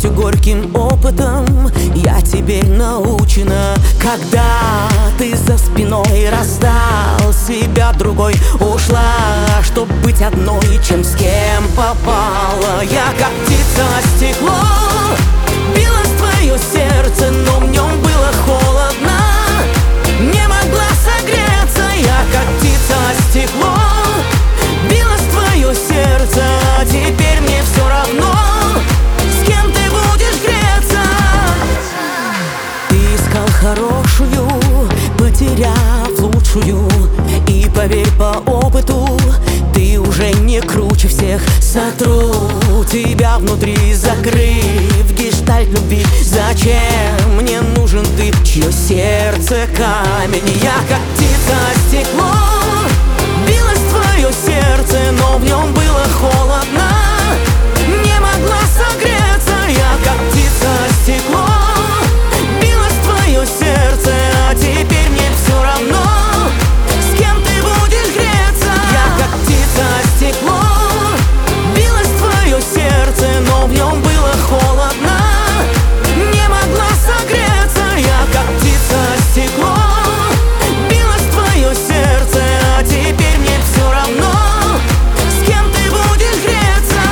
счастью, горьким опытом я теперь научена. Когда ты за спиной раздал себя другой, ушла, чтоб быть одной, чем с кем попала. Я как птица о стекло, билось твое сердце, но в нем было холодно, не могла согреться. Я как птица о стекло, билось твое сердце, а теперь мне все равно, с кем ты будешь греться. Ты искал хорошую, потеряв лучшую, и поверь по опыту, ты уже не круче всех. Сотру тебя внутри, закрыв гештальт любви. Зачем мне нужен ты, чье сердце камень? Я как птица о стекло, билось твое сердце, но в нем было холодно, не могла согреться. Я как птица о стекло, билось твое сердце, а теперь мне все равно, с кем ты будешь греться. Я как птица о стекло, билось твое сердце, но в нем было холодно, не могла согреться. Я как птица о стекло, билось твое сердце, а теперь мне все равно, с кем ты будешь греться.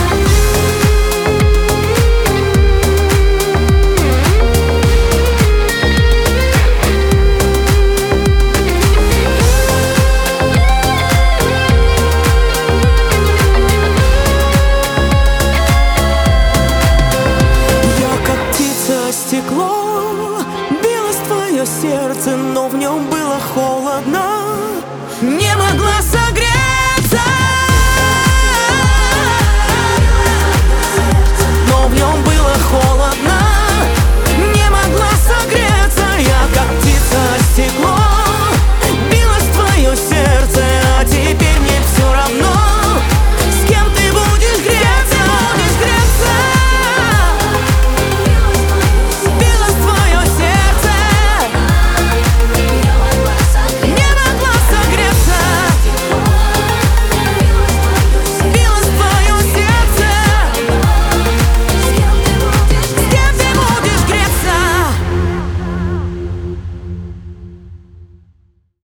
Я как птица о стекло, билось твое сердце, но в нем было холодно, не могла